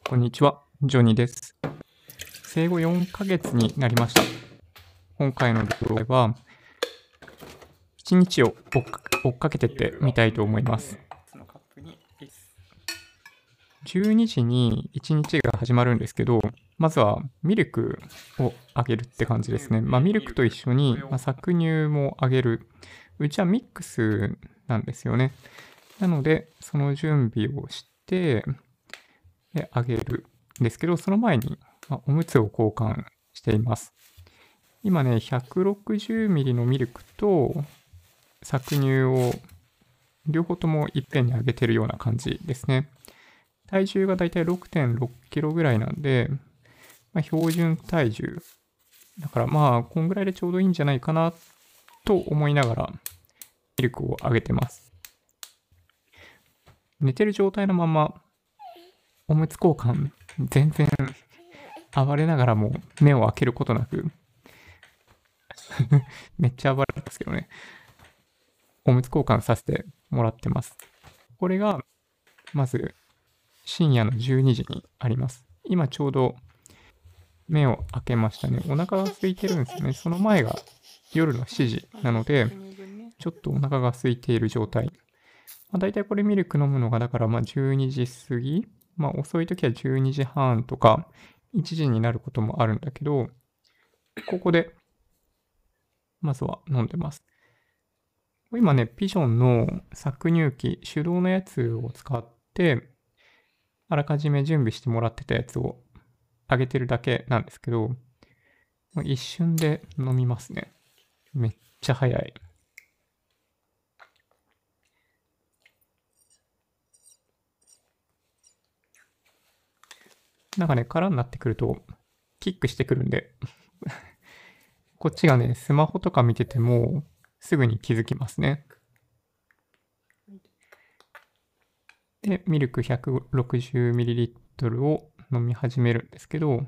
こんにちは、ジョニーです。生後4ヶ月になりました。今回の動画は、1日を追っかけてってみたいと思います。12時に1日が始まるんですけど、まずはミルクをあげるって感じですね。ミルクと一緒に、搾乳もあげる。うちはミックスなんですよね。なので、その準備をして、あげるんですけど、その前に、おむつを交換しています。今ね、160ミリのミルクと搾乳を両方ともいっぺんにあげてるような感じですね。体重がだいたい 6.6 キロぐらいなんで、標準体重。だからこんぐらいでちょうどいいんじゃないかなと思いながらミルクをあげてます。寝てる状態のままおむつ交換全然暴れながらも目を開けることなくめっちゃ暴れてますけどね。おむつ交換させてもらってます。これがまず深夜の12時にあります。今ちょうど目を開けましたね。お腹が空いてるんですよね。その前が夜の7時なので、ちょっとお腹が空いている状態。だいたいこれミルク飲むのがだから12時過ぎ。遅い時は12時半とか1時になることもあるんだけど、ここでまずは飲んでます。今ね、ピジョンの搾乳機、手動のやつを使って、あらかじめ準備してもらってたやつをあげてるだけなんですけど、一瞬で飲みますね。めっちゃ早い。なんかね、空になってくると、キックしてくるんでこっちがね、スマホとか見てても、すぐに気づきますね。で、ミルク 160ml を飲み始めるんですけど、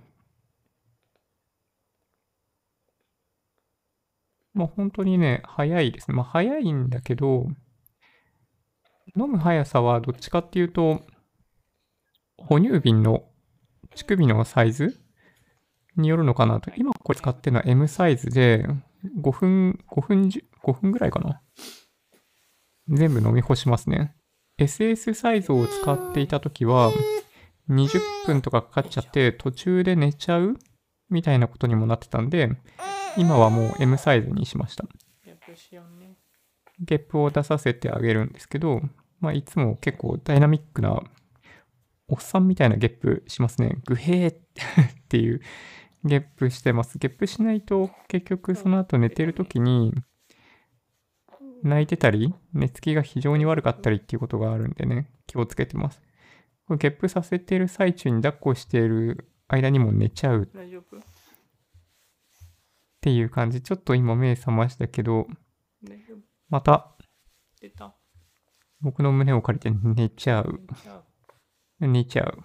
本当にね、早いですね。早いんだけど、飲む速さはどっちかっていうと、哺乳瓶の乳首のサイズによるのかなと。今これ使ってるのは M サイズで、5分ぐらいかな。全部飲み干しますね。SS サイズを使っていたときは、20分とかかかっちゃって途中で寝ちゃうみたいなことにもなってたんで、今はもう M サイズにしました。ゲップを出させてあげるんですけど、いつも結構ダイナミックなおっさんみたいなゲップしますね。グヘーっていうゲップしてます。ゲップしないと結局その後寝てる時に泣いてたり、寝つきが非常に悪かったりっていうことがあるんでね、気をつけてます。これゲップさせてる最中に抱っこしている間にも寝ちゃうっていう感じ。ちょっと今目覚ましたけど、また僕の胸を借りて寝ちゃう。寝ちゃう。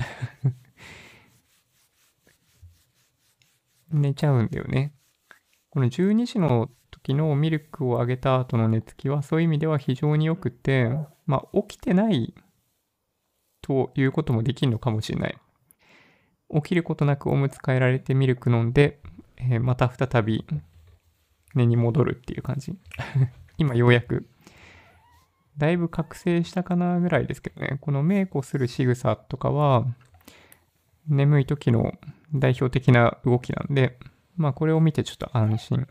寝ちゃうんだよね。この12時の時のミルクをあげた後の寝つきはそういう意味では非常に良くて、起きてないということもできるのかもしれない。起きることなくおむつ替えられてミルク飲んで、また再び寝に戻るっていう感じ。今ようやくだいぶ覚醒したかなぐらいですけどね。このメイクをする仕草とかは眠い時の代表的な動きなんで、これを見てちょっと安心。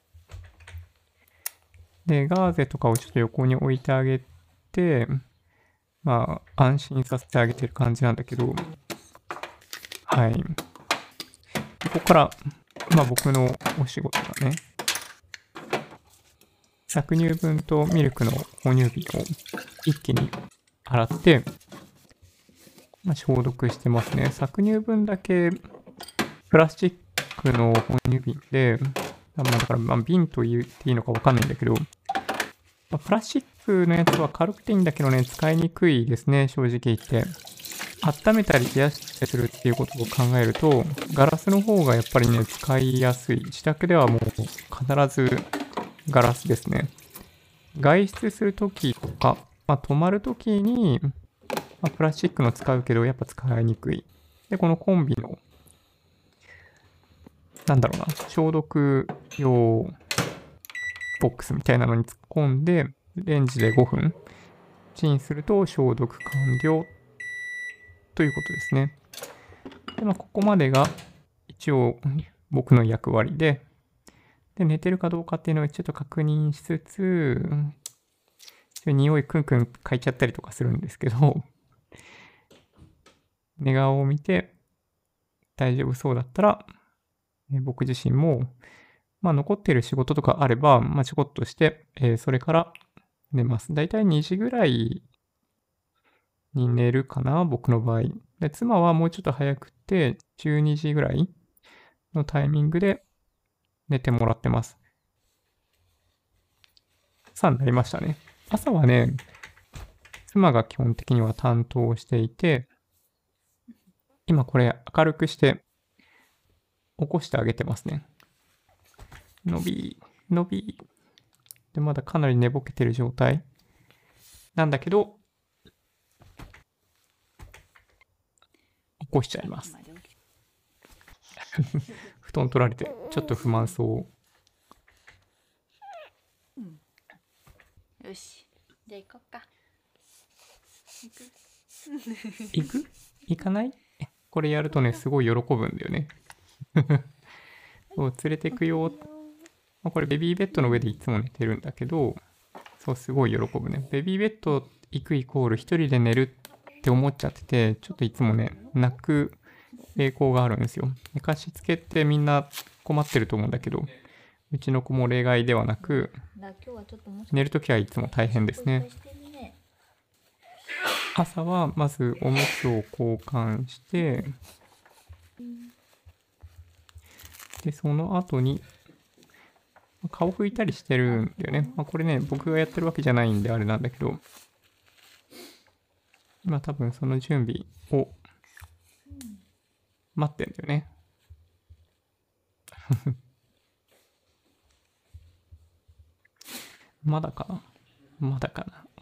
で、ガーゼとかをちょっと横に置いてあげて、安心させてあげてる感じなんだけど、はい。ここから、僕のお仕事がね、搾乳分とミルクの哺乳瓶を一気に洗って、消毒してますね。搾乳分だけプラスチックの哺乳瓶で、だから瓶と言っていいのかわかんないんだけど、プラスチックのやつは軽くていいんだけどね、使いにくいですね、正直言って。温めたり冷やしたりするっていうことを考えると、ガラスの方がやっぱりね、使いやすい。自宅ではもう必ずガラスですね。外出するときとか、泊まるときにまあ、プラスチックの使うけど、やっぱ使いにくい。で、このコンビの、なんだろうな、消毒用ボックスみたいなのに突っ込んで、レンジで5分チンすると消毒完了ということですね。で、まあ、ここまでが一応僕の役割で、寝てるかどうかっていうのをちょっと確認しつつ、匂いクンクン嗅いちゃったりとかするんですけど、寝顔を見て大丈夫そうだったら、僕自身も、まあ、残ってる仕事とかあれば、まあ、ちょこっとして、それから寝ます。だいたい2時ぐらいに寝るかな、僕の場合。で、妻はもうちょっと早くて、12時ぐらいのタイミングで寝てもらってます。朝になりましたね。朝はね、妻が基本的には担当していて、今これ明るくして起こしてあげてますね。伸び、伸び。で、まだかなり寝ぼけてる状態なんだけど、起こしちゃいます。布団取られて、ちょっと不満そう。 よし。じゃあ行こっか。 行く行かないこれやるとね、すごい喜ぶんだよね。そう、連れてくよ。これベビーベッドの上でいつも寝てるんだけど、そう、すごい喜ぶね。ベビーベッド行くイコール一人で寝るって思っちゃってて、ちょっといつもね、泣く傾向があるんですよ。寝かしつけってみんな困ってると思うんだけど、うちの子も例外ではなく、寝るときはいつも大変ですね。朝はまずおむつを交換して、で、その後に、顔拭いたりしてるんだよね。まあ、これね、僕がやってるわけじゃないんであれなんだけど、今多分その準備を待ってんだよね。まだかなまだかな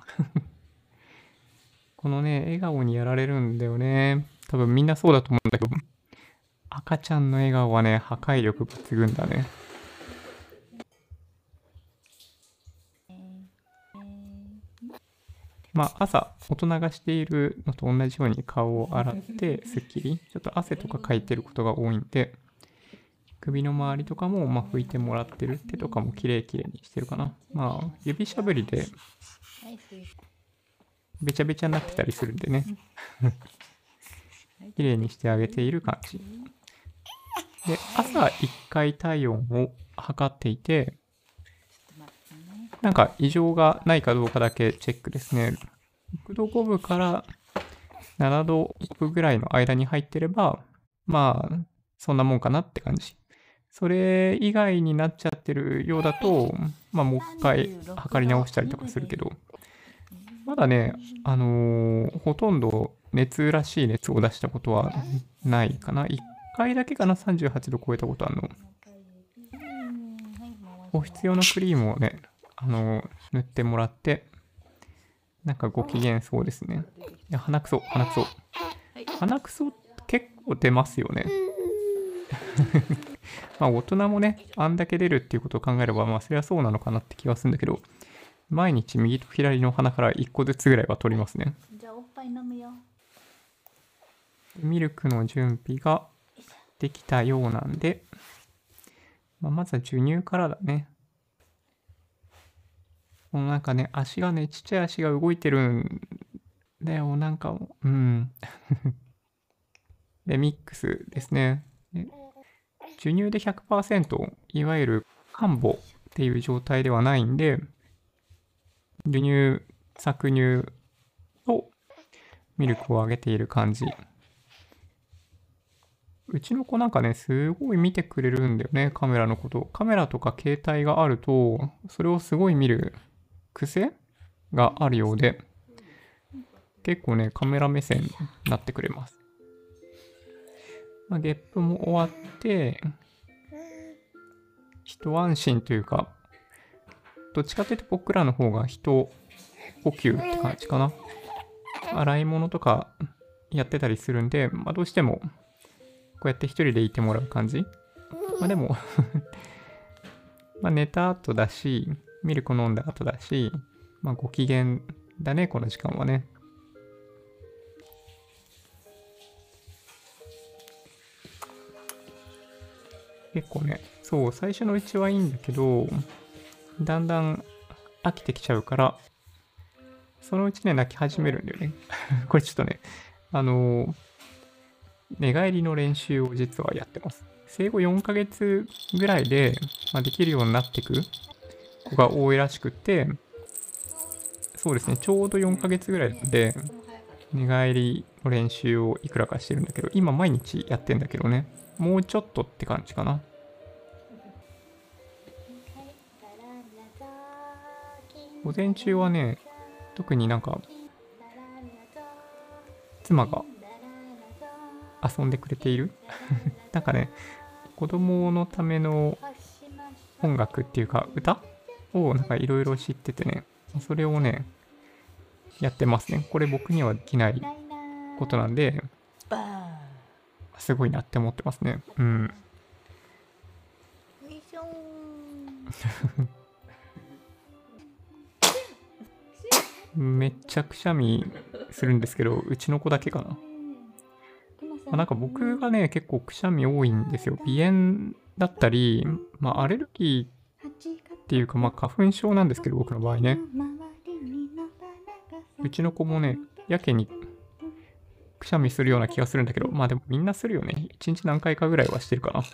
このね、笑顔にやられるんだよね。多分みんなそうだと思うんだけど、赤ちゃんの笑顔はね、破壊力抜群だね。まあ、朝、大人がしているのと同じように顔を洗って、すっきり、ちょっと汗とかかいてることが多いんで、首の周りとかも、まあ、拭いてもらってる。手とかもきれいにしてるかな。まあ、指しゃぶりで、べちゃべちゃになってたりするんでね。きれいにしてあげている感じ。で、朝1回体温を測っていて、なんか異常がないかどうかだけチェックですね。6度5分から7度5分ぐらいの間に入ってれば、まあ、そんなもんかなって感じ。それ以外になっちゃってるようだと、まあ、もう一回測り直したりとかするけど、まだね、ほとんど熱らしい熱を出したことはないかな。1回だけかな、38度超えたことあるの。お必要なクリームをね、塗ってもらって、なんかご機嫌そうですね。いや、鼻くそ、鼻くそ。鼻くそ結構出ますよね。まあ大人もね、あんだけ出るっていうことを考えれば、まあそりゃそうなのかなって気がするんだけど、毎日右と左の鼻から1個ずつぐらいは取りますね。 じゃあおっぱい飲むよ。 ミルクの準備ができたようなんで、まずは授乳からだね。もうなんかね、足がね、ちっちゃい足が動いてるんだよ、なんか、うん。で、ミックスですね。授乳で 100%、いわゆる完母っていう状態ではないんで、授乳、搾乳とミルクをあげている感じ。うちの子なんかね、すごい見てくれるんだよね、カメラのこと。カメラとか携帯があると、それをすごい見る癖があるようで、結構ね、カメラ目線になってくれます。まあ、ゲップも終わって、一安心というか、どっちかというと僕らの方が一呼吸って感じかな。 洗い物とかやってたりするんで、どうしてもこうやって一人でいてもらう感じ。でも寝た後だし、ミルク飲んだ後だし、ご機嫌だね、この時間はね。結構ね、そう、最初のうちはいいんだけど、だんだん飽きてきちゃうから、そのうちね、泣き始めるんだよね。これちょっとね、寝返りの練習を実はやってます。生後4ヶ月ぐらいで、できるようになってく子が多いらしくて、そうですね、ちょうど4ヶ月ぐらいで、寝返りの練習をいくらかしてるんだけど、今毎日やってんだけどね、もうちょっとって感じかな。午前中はね、特に妻が遊んでくれているなんかね、子供のための音楽っていうか歌をいろいろ知っててね、それをね、やってますね。これ僕にはできないことなんで、すごいなって思ってますね。うん。めっちゃくしゃみするんですけど、うちの子だけかな。僕がね、結構くしゃみ多いんですよ。鼻炎だったり、アレルギーっていうか、花粉症なんですけど、僕の場合ね。うちの子もね、やけにくしゃみするような気がするんだけど、でもみんなするよね。1日何回かぐらいはしてるかな。こ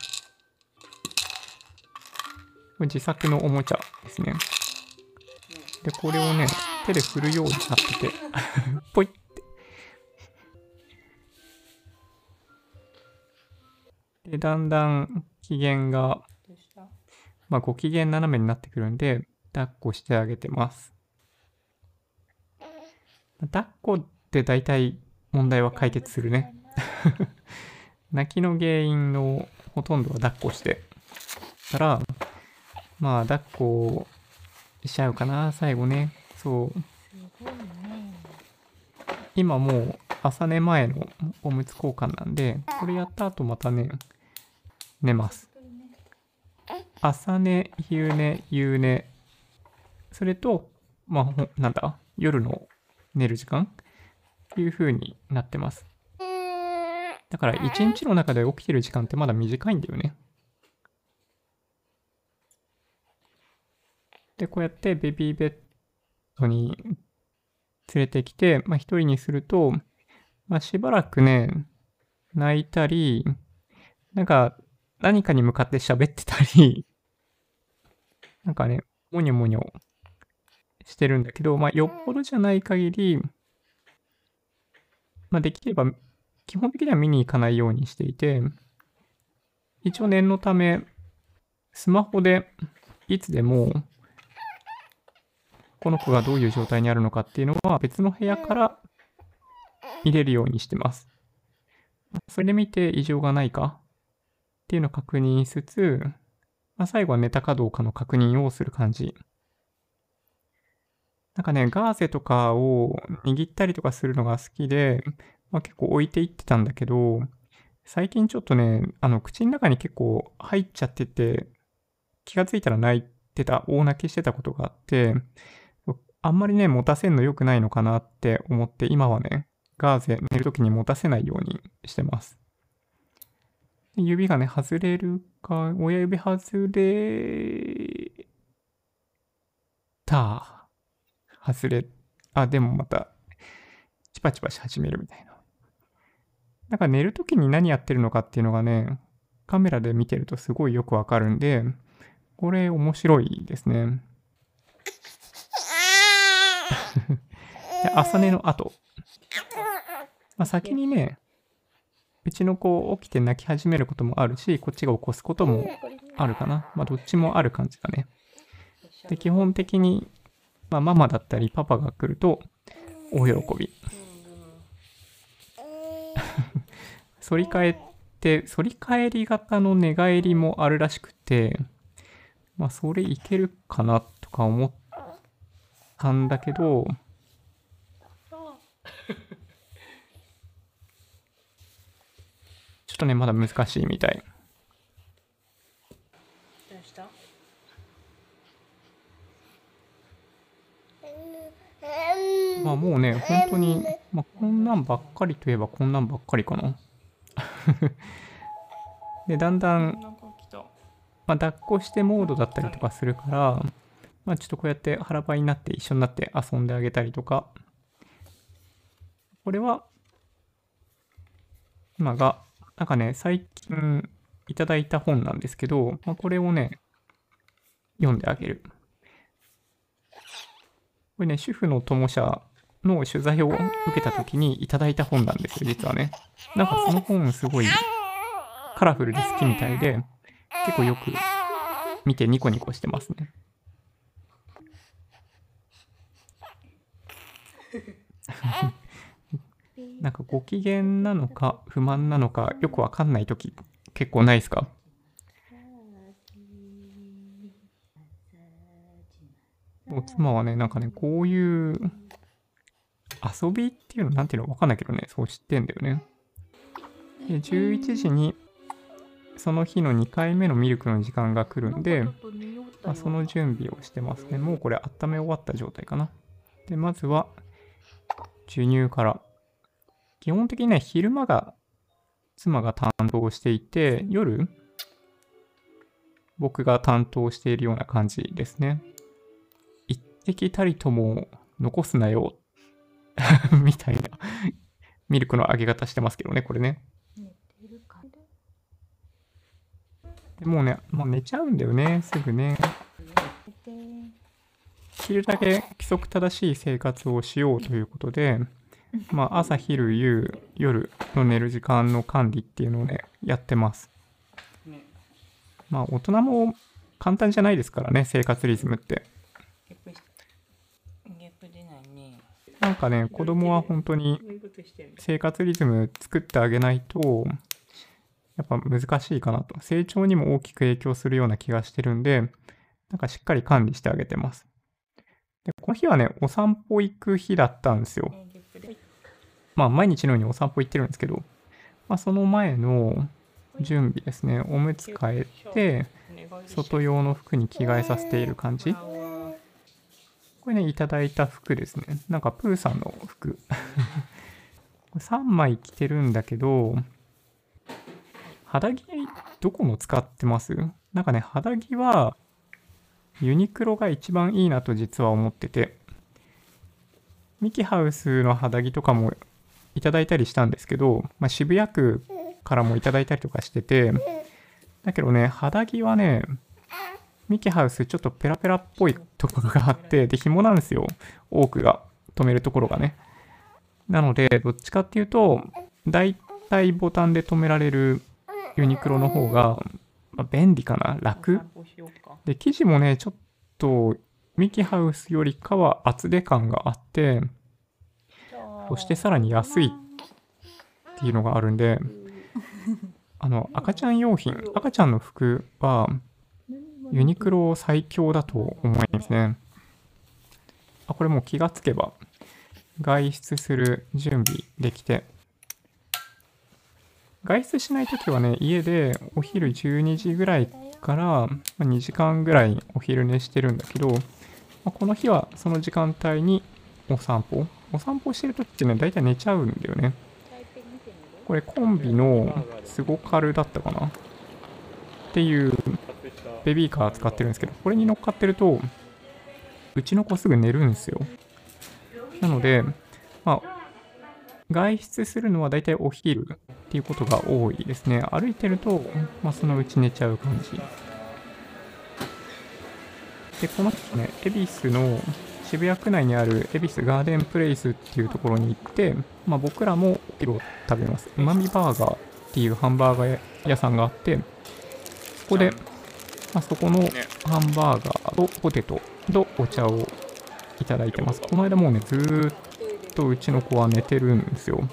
れ自作のおもちゃですね。で、これをね、手で振るようになってて、ポイって。で、だんだん機嫌が、ご機嫌斜めになってくるんで、抱っこしてあげてます。抱っこって大体問題は解決するね。泣きの原因のほとんどは抱っこしてたら、抱っこしちゃうかな、最後ね。そう。今もう朝寝前のおむつ交換なんで、これやった後またね、寝ます。朝寝、昼寝、夕寝、それと、夜の寝る時間っていう風になってます。だから一日の中で起きてる時間ってまだ短いんだよね。で、こうやってベビーベッドに連れてきて、一人にすると、しばらくね、泣いたり、何かに向かって喋ってたり、もにょもにょしてるんだけど、よっぽどじゃない限り、できれば、基本的には見に行かないようにしていて、一応念のため、スマホでいつでも、この子がどういう状態にあるのかっていうのは別の部屋から見れるようにしてます。それで見て異常がないかっていうのを確認しつつ、最後は寝たかどうかの確認をする感じ。ガーゼとかを握ったりとかするのが好きで、結構置いていってたんだけど、最近ちょっとね、口の中に結構入っちゃってて、気がついたら泣いてた、大泣きしてたことがあって、あんまりね、持たせんの良くないのかなって思って、今はね、ガーゼ寝るときに持たせないようにしてます。指がね、外れるか、親指外れた。でもまた、チパチパし始めるみたいな。寝るときに何やってるのかっていうのがね、カメラで見てるとすごいよくわかるんで、これ面白いですね。朝寝の後。先にね、うちの子起きて泣き始めることもあるし、こっちが起こすこともあるかな。どっちもある感じだね。で、基本的に、ママだったりパパが来ると、大喜び。反り返り型の寝返りもあるらしくて、それいけるかなとか思ったんだけど、 ょっとね、まだ難しいみたい。 どうした？ まあもうね、本当に、まあ、こんなんばっかりといえばこんなんばっかりかな。で、だんだん、まあ、抱っこしてモードだったりとかするから、まあちょっとこうやって腹ばいになって一緒になって遊んであげたりとか、これは、今が、なんかね、最近いただいた本なんですけど、まあ、これをね、読んであげる。これね、主婦の友社の取材を受けた時にいただいた本なんですよ、実はね。なんかその本すごいカラフルで好きみたいで、結構よく見てニコニコしてますね。なんかご機嫌なのか不満なのかよくわかんない時結構ないですか？妻はね、なんかね、こういう遊びっていうのなんていうのわかんないけどね、そう知ってんだよね。で、11時にその日の2回目のミルクの時間が来るんで、まあ、その準備をしてますね。もうこれ温め終わった状態かな。で、まずは授乳から。基本的にね、昼間が妻が担当していて、夜、僕が担当しているような感じですね。一滴たりとも残すなよ、みたいなミルクのあげ方してますけどね、これね。でもうね、もう寝ちゃうんだよね、すぐね。できるだけ規則正しい生活をしようということで、まあ、朝、昼、夕、夜の寝る時間の管理っていうのをね、やってます。まあ、大人も簡単じゃないですからね、生活リズムって。なんかね、子供は本当に生活リズム作ってあげないと、やっぱ難しいかなと。成長にも大きく影響するような気がしてるんで、なんかしっかり管理してあげてます。で、この日はね、お散歩行く日だったんですよ。まあ、毎日のようにお散歩行ってるんですけど、まあ、その前の準備ですね。おむつ替えて、外用の服に着替えさせている感じ。これね、いただいた服ですね。なんかプーさんの服。3枚着てるんだけど、肌着どこの使ってます？なんかね、肌着はユニクロが一番いいなと実は思ってて、ミキハウスの肌着とかもいただいたりしたんですけど、まあ、渋谷区からもいただいたりとかしてて、だけどね、肌着はね、ミキハウスちょっとペラペラっぽいところがあって、で、紐なんですよ。多くが。止めるところがね。なので、どっちかっていうと、だいたいボタンで止められるユニクロの方が、まあ、便利かな。楽。で、生地もね、ちょっとミキハウスよりかは厚手感があって、そしてさらに安いっていうのがあるんで、赤ちゃん用品、赤ちゃんの服は、ユニクロ最強だと思いますね。これもう気がつけば、外出する準備できて、外出しないときはね、家でお昼12時ぐらいから2時間ぐらいお昼寝してるんだけど、この日はその時間帯にお散歩してるときってね、だいたい寝ちゃうんだよね。これコンビのスゴカルだったかなっていうベビーカー使ってるんですけど、これに乗っかってると、うちの子すぐ寝るんですよ。なので、まあ、外出するのはだいたいお昼っていうことが多いですね。歩いてると、まあ、そのうち寝ちゃう感じ。で、この日ね、恵比寿の渋谷区内にある恵比寿ガーデンプレイスっていうところに行って、まあ、僕らもお昼を食べます。うまみバーガーっていうハンバーガー屋さんがあって、そこで、まあ、そこのハンバーガーとポテトとお茶をいただいてます。この間もうね、ずーっとうちの子は寝てるんですよ。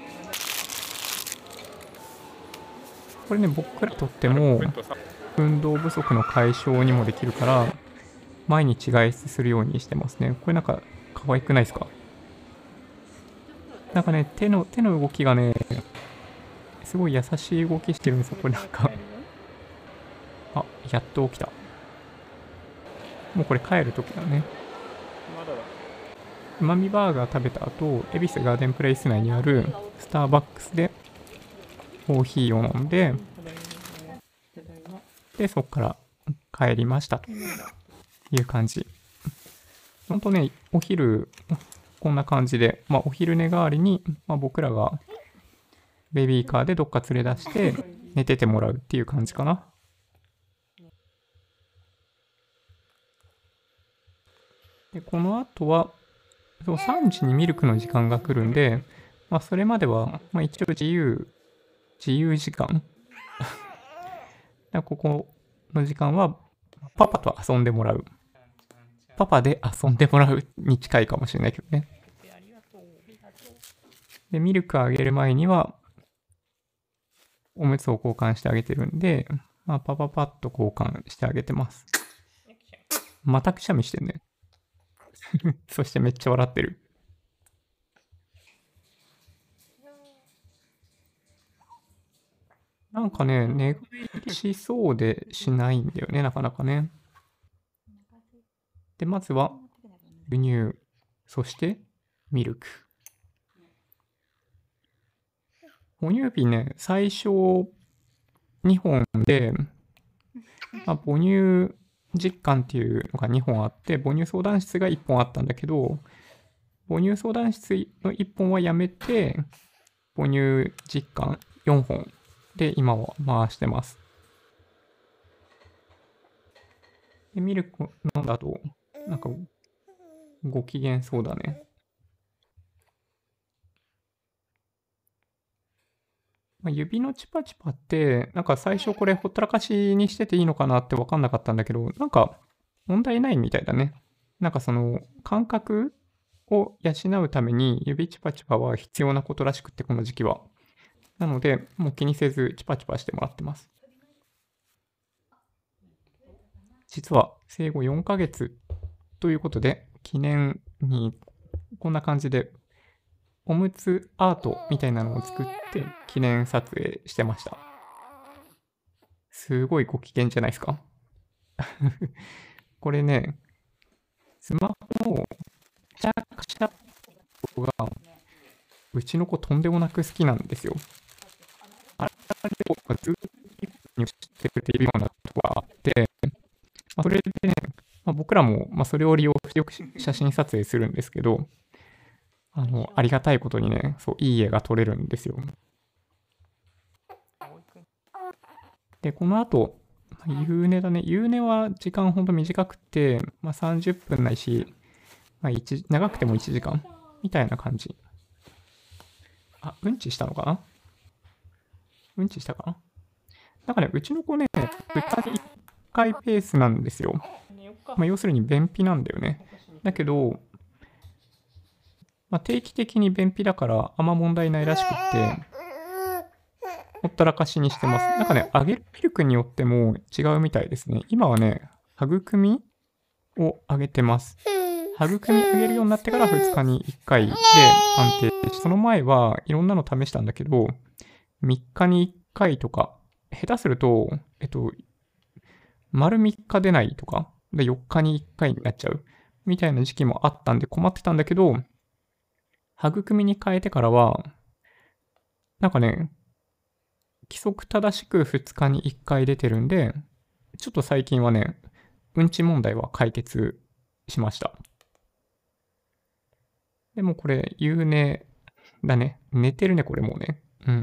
これね、僕らにとっても運動不足の解消にもできるから、毎日外出するようにしてますね。これなんか可愛くないですか？なんかね、手の動きがね、 すごい優しい動きしてるんですよ。これなんか。あ、やっと起きた。もうこれ帰るときだね。 まだだ。 うまみバーガー食べた後、恵比寿ガーデンプレイス内にあるスターバックスでコーヒーを飲んで、で、そこから帰りましたという感じ。ほんとね、お昼、こんな感じで、まあ、お昼寝代わりに、まあ、僕らがベビーカーでどっか連れ出して寝ててもらうっていう感じかな。で、この後は、そう3時にミルクの時間が来るんで、まあ、それまでは、まあ、一応自由時間ここの時間は、パパと遊んでもらう。パパで遊んでもらうに近いかもしれないけどね。で、ミルクあげる前には、おむつを交換してあげてるんで、まあ、パパパッと交換してあげてます。またくしゃみしてんね。そしてめっちゃ笑ってる。なんかね、寝返りしそうでしないんだよね、なかなかね。で、まずは、牛乳、そして、ミルク。哺乳瓶ね、最初2本で、まあ、母乳実感っていうのが2本あって、母乳相談室が1本あったんだけど、母乳相談室の1本はやめて、母乳実感4本で今は回してます。で、ミルク飲んだ後、なんかご機嫌そうだね。まあ、指のチパチパって、なんか最初これほったらかしにしてていいのかなって分かんなかったんだけど、なんか問題ないみたいだね。なんかその感覚を養うために指チパチパは必要なことらしくって、この時期は。なので、もう気にせずチパチパしてもらってます。実は生後4ヶ月ということで、記念にこんな感じでおむつアートみたいなのを作って記念撮影してました。すごいご機嫌じゃないですか。これね、スマホのシャカシャッがうちの子とんでもなく好きなんですよ。あれをずっとにしてくれているようなことがあって、それでね、僕らもそれを利用してよく写真撮影するんですけど、ありがたいことにね、そう、いい絵が撮れるんですよ。で、この後、夕寝だね。夕寝は時間ほんと短くて、30分ないし、長くても1時間みたいな感じ。あ、うんちしたのかな？うんちしたかな？なんかね、うちの子ね、2日に1回ペースなんですよ。要するに便秘なんだよね。だけど、定期的に便秘だからあんま問題ないらしくって、ほったらかしにしてます。なんかね、あげるミルクによっても違うみたいですね。今はね、育みをあげてます。育みあげるようになってから2日に1回で安定して、その前はいろんなの試したんだけど、3日に1回とか、下手すると、丸3日出ないとか、で4日に1回になっちゃうみたいな時期もあったんで困ってたんだけど、育みに変えてからは、なんかね、規則正しく2日に1回出てるんで、ちょっと最近はね、うんち問題は解決しました。でもこれ、夕寝だね。寝てるね、これもうね。うん。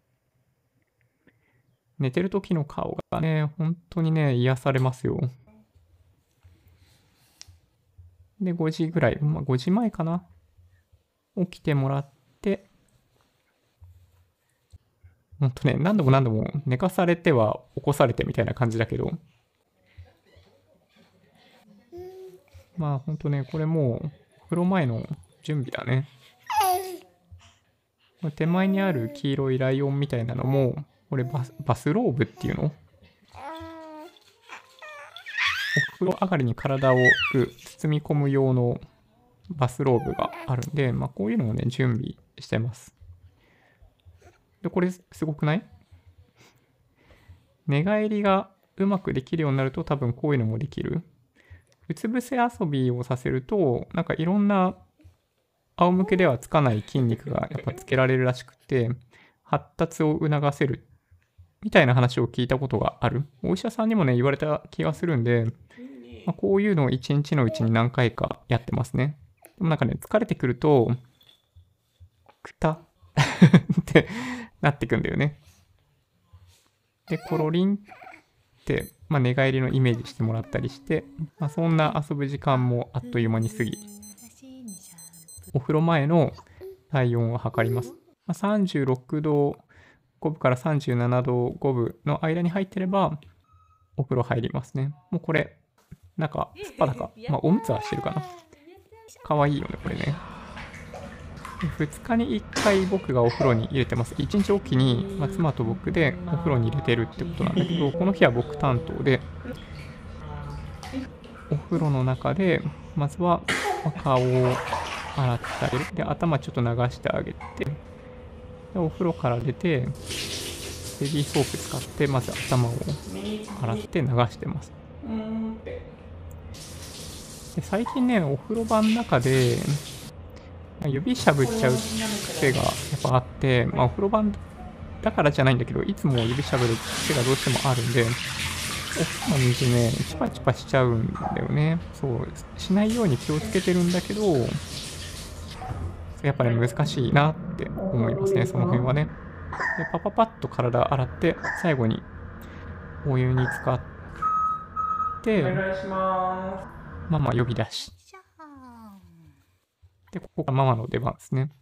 寝てる時の顔がね、本当にね、癒されますよ。で、5時ぐらい、5時前かな。起きてもらって、ほんとね、何度も何度も寝かされては起こされてみたいな感じだけど、ほんとね、これもう、風呂前の準備だね。手前にある黄色いライオンみたいなのも、これバスローブっていうの？お風呂上がりに体を包み込む用のバスローブがあるんで、こういうのをね、準備してます。 で、これすごくない？寝返りがうまくできるようになると多分こういうのもできる。うつ伏せ遊びをさせると、なんかいろんな仰向けではつかない筋肉がやっぱつけられるらしくて、発達を促せるみたいな話を聞いたことがある。お医者さんにもね、言われた気がするんで、こういうのを一日のうちに何回かやってますね。でもなんかね、疲れてくると、くたってなってくんだよね。で、コロリンって、寝返りのイメージしてもらったりして、そんな遊ぶ時間もあっという間に過ぎ、お風呂前の体温を測ります。36度5分から37度5分の間に入ってれば、お風呂入りますね。もうこれ、なんか、すっぱだか。おむつはしてるかな。かわいいよね、これね。2日に1回僕がお風呂に入れてます。1日おきに、妻と僕でお風呂に入れてるってことなんだけど、この日は僕担当で、お風呂の中で、まずは顔を洗ってあげる。で、頭ちょっと流してあげて、でお風呂から出て、ベビーソープ使って、まず頭を洗って流してます。で最近ね、お風呂場の中で、指しゃぶっちゃう癖がやっぱあって、お風呂場だからじゃないんだけど、いつも指しゃぶる癖がどうしてもあるんで、お風呂の水ね、チパチパしちゃうんだよね。そう、しないように気をつけてるんだけど、やっぱり難しいなって思いますね、その辺はね。で、パパパッと体洗って、最後にお湯に浸かって、ママ呼び出し。で、ここがママの出番ですね。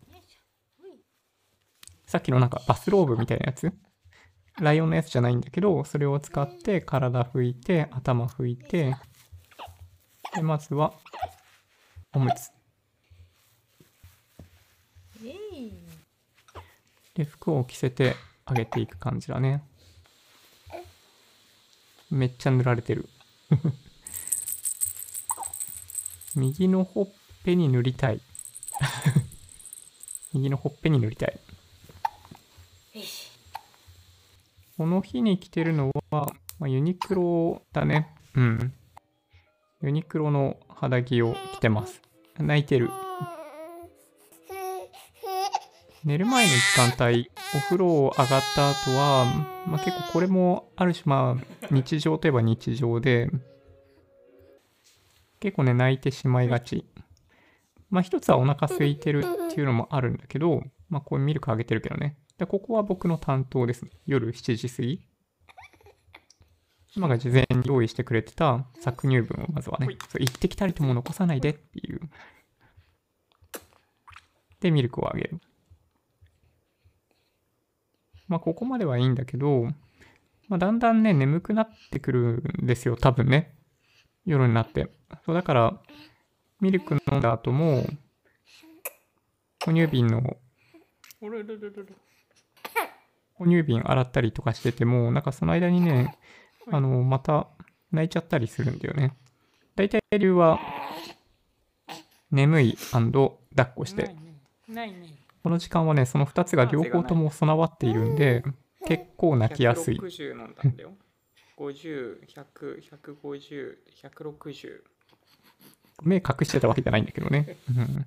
さっきのなんかバスローブみたいなやつ、ライオンのやつじゃないんだけど、それを使って体拭いて、頭拭いて、で、まずは、おむつ。で、服を着せてあげていく感じだね。めっちゃ塗られてる。右のほっぺに塗りたい。右のほっぺに塗りたい。この日に着てるのは、ユニクロだね。うん。ユニクロの肌着を着てます。泣いてる。寝る前の時間帯、お風呂を上がった後は、結構これもある種日常といえば日常で、結構ね、泣いてしまいがち。一つはお腹空いてるっていうのもあるんだけど、こうミルクあげてるけどね。で、ここは僕の担当ですね。夜7時過ぎ。妻が事前に用意してくれてた搾乳分をまずはね、一滴たりとも残さないでっていう。で、ミルクをあげる。ここまではいいんだけど、だんだんね、眠くなってくるんですよ、多分ね。夜になって。そう、だから、ミルク飲んだ後も、哺乳瓶洗ったりとかしてても、なんかその間にね、また泣いちゃったりするんだよね。だいたい理由は、眠い&抱っこして。この時間はね、その2つが両方とも備わっているんで、結構泣きやすい。160飲んだんだよ。50、100、150、160。目隠してたわけじゃないんだけどね。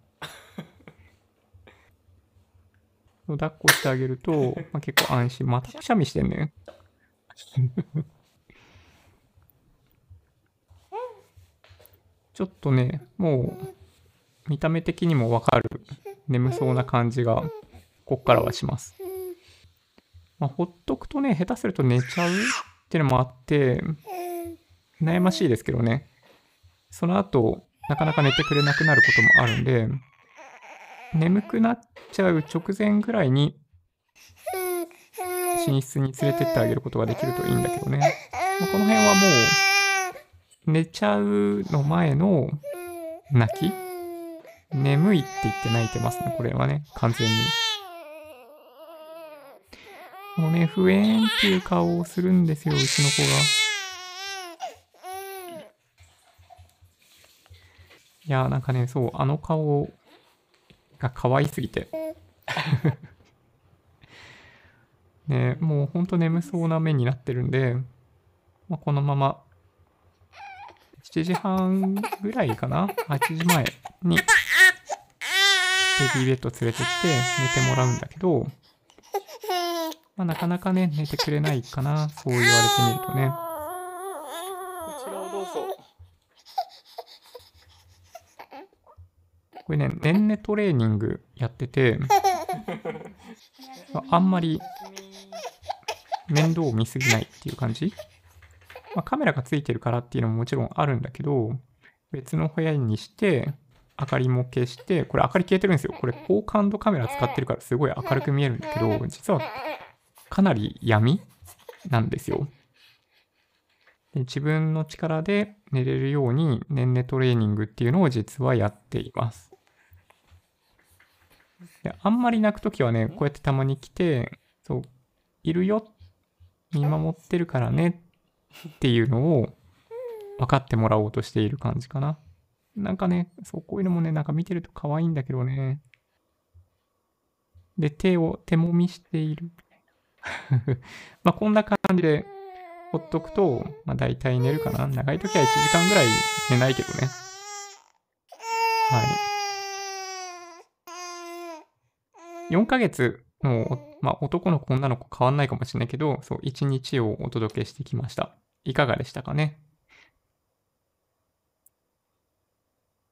抱っこしてあげると、結構安心。またくしゃみしてんね。ちょっとね、もう見た目的にもわかる眠そうな感じがこっからはします。ほっとくとね、下手すると寝ちゃうっていうのもあって悩ましいですけどね、その後なかなか寝てくれなくなることもあるんで、眠くなっちゃう直前ぐらいに寝室に連れてってあげることができるといいんだけどね。この辺はもう寝ちゃうの前の泣き、眠いって言って泣いてますね、これはね、完全に。もうね、不縁っていう顔をするんですよ、うちの子が。いやー、なんかね、そう、あの顔が可愛すぎて。 ね、もうほんと眠そうな目になってるんで、まあ、このまま7時半ぐらいかな ?8 時前にベビーベッド連れてって寝てもらうんだけど、まあ、なかなかね、寝てくれないかな。そう言われてみるとね。こちらをどうぞ。これね、ねんねトレーニングやってて、あんまり面倒を見すぎないっていう感じ。まあ、カメラがついてるからっていうのももちろんあるんだけど、別の部屋にして、明かりも消して、これ明かり消えてるんですよ。これ高感度カメラ使ってるからすごい明るく見えるんだけど、実はかなり闇なんですよ。で、自分の力で寝れるようにねんねトレーニングっていうのを実はやっています。で、あんまり泣くときはね、こうやってたまに来て、そう、いるよ、見守ってるからねっていうのを分かってもらおうとしている感じかな。なんかね、そう、こういうのもね、なんか見てると可愛いんだけどね。で、手もみしている。まあ、こんな感じでほっとくと、まあ、大体寝るかな。長い時は1時間ぐらい寝ないけどね。はい。4ヶ月の、まあ、男の子、女の子変わんないかもしれないけど、そう、1日をお届けしてきました。いかがでしたかね。